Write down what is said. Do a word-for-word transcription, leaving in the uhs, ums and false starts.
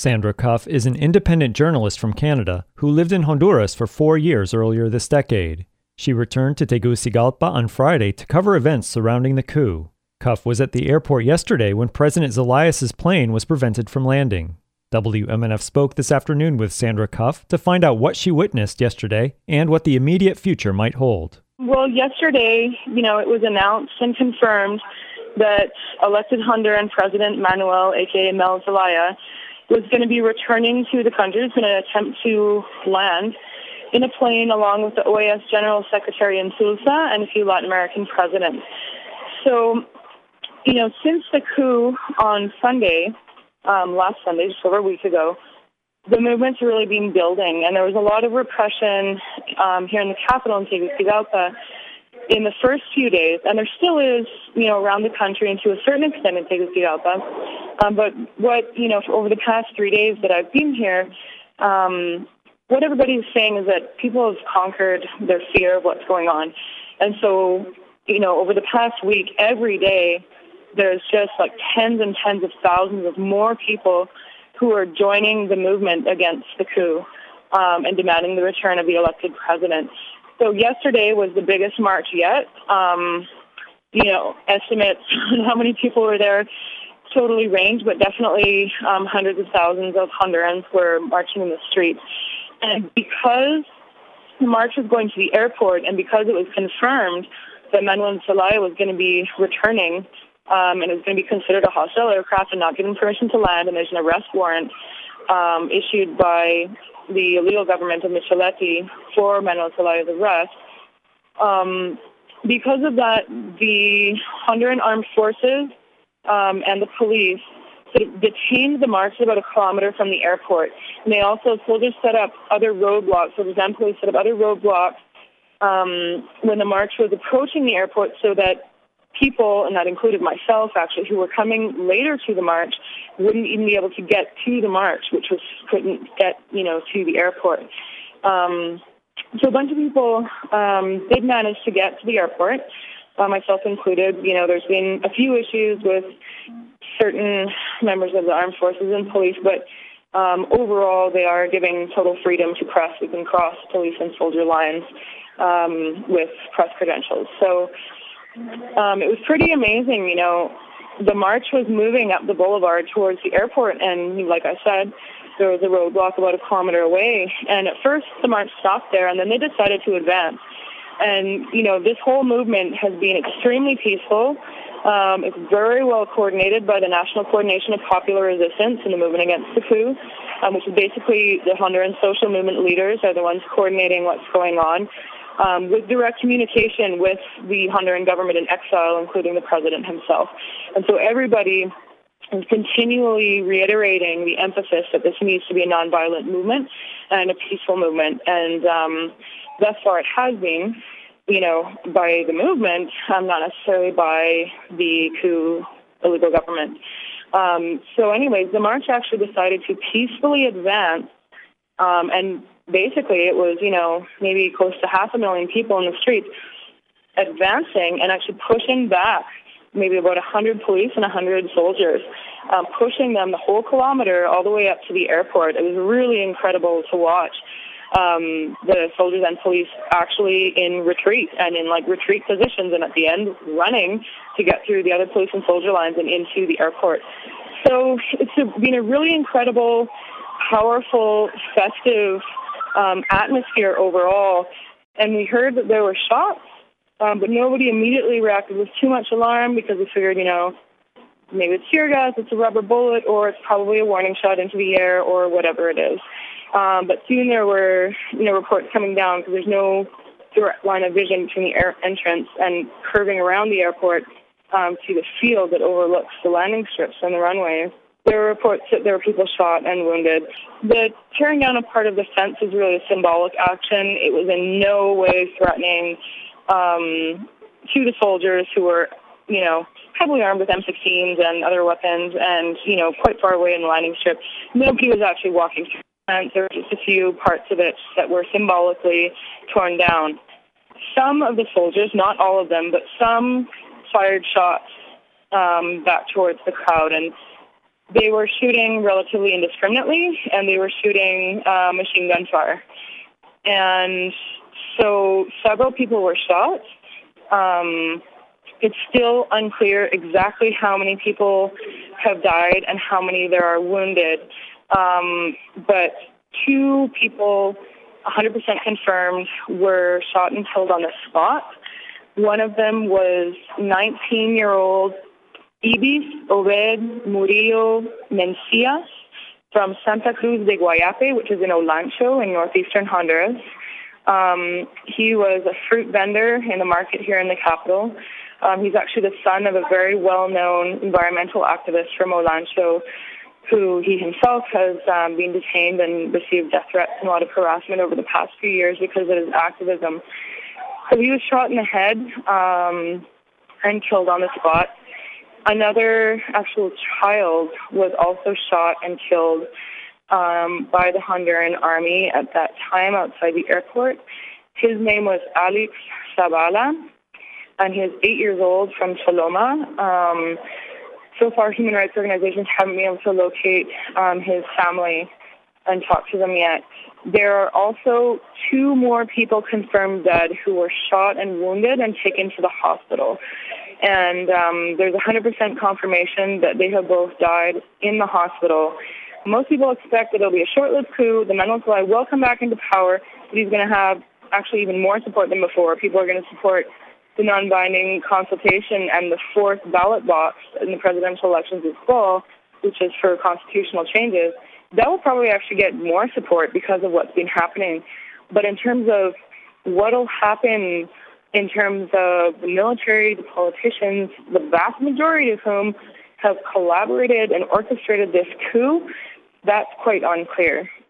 Sandra Cuff is an independent journalist from Canada who lived in Honduras for four years earlier this decade. She returned to Tegucigalpa on Friday to cover events surrounding the coup. Cuff was at the airport yesterday when President Zelayas's plane was prevented from landing. W M N F spoke this afternoon with Sandra Cuff to find out what she witnessed yesterday and what the immediate future might hold. Well, yesterday, you know, it was announced and confirmed that elected Honduran President Manuel, aka Mel Zelaya, was going to be returning to the country. He was going to attempt to land in a plane along with the O A S General Secretary Insulza and a few Latin American presidents. So, you know, since the coup on Sunday, um, last Sunday, just over a week ago, the movement's really been building, and there was a lot of repression um, here in the capital in Tegucigalpa in the first few days, and there still is, you know, around the country and to a certain extent in Tegucigalpa. Um, but what, you know, over the past three days that I've been here, um, what everybody's saying is that people have conquered their fear of what's going on. And so, you know, over the past week, every day, there's just like tens and tens of thousands of more people who are joining the movement against the coup um, and demanding the return of the elected president. So yesterday was the biggest march yet. Um, you know, estimates on how many people were there totally range, but definitely um, hundreds of thousands of Hondurans were marching in the streets. And because the march was going to the airport and because it was confirmed that Manuel Zelaya was going to be returning, Um, and it was going to be considered a hostile aircraft and not given permission to land, and there's an arrest warrant um, issued by the illegal government of Micheletti for Manuel Zelaya's arrest. Um, because of that, the Honduran Armed Forces um, and the police sort of detained the march about a kilometer from the airport. And they also, soldiers set up other roadblocks, so the Zen police set up other roadblocks um, when the march was approaching the airport so that people, and that included myself actually, who were coming later to the march, wouldn't even be able to get to the march, which was couldn't get, you know, to the airport. Um, so a bunch of people um, did manage to get to the airport, uh, myself included. You know, there's been a few issues with certain members of the armed forces and police, but um, overall they are giving total freedom to press. We can cross police and soldier lines um, with press credentials. So Um, it was pretty amazing, you know. The march was moving up the boulevard towards the airport, and like I said, there was a roadblock about a kilometer away. And at first, the march stopped there, and then they decided to advance. And, you know, this whole movement has been extremely peaceful. Um, it's very well coordinated by the National Coordination of Popular Resistance in the movement against the coup, um, which is basically the Honduran social movement leaders are the ones coordinating what's going on. Um, with direct communication with the Honduran government in exile, including the president himself. And so everybody is continually reiterating the emphasis that this needs to be a nonviolent movement and a peaceful movement. And um, thus far it has been, you know, by the movement, um, not necessarily by the coup illegal government. Um, so anyways, the march actually decided to peacefully advance um, and basically, it was, you know, maybe close to half a million people in the streets advancing and actually pushing back maybe about one hundred police and one hundred soldiers, um, pushing them the whole kilometer all the way up to the airport. It was really incredible to watch um, the soldiers and police actually in retreat and in, like, retreat positions and at the end running to get through the other police and soldier lines and into the airport. So it's been a really incredible, powerful, festive Um, atmosphere overall, and we heard that there were shots, um, but nobody immediately reacted with too much alarm because we figured, you know, maybe it's tear gas, it's a rubber bullet, or it's probably a warning shot into the air, or whatever it is. Um, but soon there were, you know, reports coming down because there's no direct line of vision between the air entrance and curving around the airport um, to the field that overlooks the landing strips and the runways. There were reports that there were people shot and wounded. The tearing down a part of the fence was really a symbolic action. It was in no way threatening um, to the soldiers who were, you know, heavily armed with M sixteens and other weapons and, you know, quite far away in the landing strip. Nobody was actually walking through the fence. There were just a few parts of it that were symbolically torn down. Some of the soldiers, not all of them, but some fired shots um, back towards the crowd, and they were shooting relatively indiscriminately, and they were shooting uh, machine gun fire. And so several people were shot. Um, it's still unclear exactly how many people have died and how many there are wounded. Um, but two people, one hundred percent confirmed, were shot and killed on the spot. One of them was nineteen-year-old Ibis Obed Murillo Mencias from Santa Cruz de Guayape, which is in Olancho in northeastern Honduras. Um, he was a fruit vendor in the market here in the capital. Um, he's actually the son of a very well-known environmental activist from Olancho, who he himself has um, been detained and received death threats and a lot of harassment over the past few years because of his activism. So he was shot in the head um, and killed on the spot. Another actual child was also shot and killed um, by the Honduran army at that time outside the airport. His name was Alex Zavala, and he is eight years old from Choloma. Um, so far, human rights organizations haven't been able to locate um, his family and talk to them yet. There are also two more people confirmed dead who were shot and wounded and taken to the hospital. And um, there's one hundred percent confirmation that they have both died in the hospital. Most people expect that it'll be a short-lived coup. The Manuel Zelaya will come back into power, but he's going to have actually even more support than before. People are going to support the non-binding consultation and the fourth ballot box in the presidential elections this fall, which is for constitutional changes. That will probably actually get more support because of what's been happening. But in terms of what will happen in terms of the military, the politicians, the vast majority of whom have collaborated and orchestrated this coup, that's quite unclear.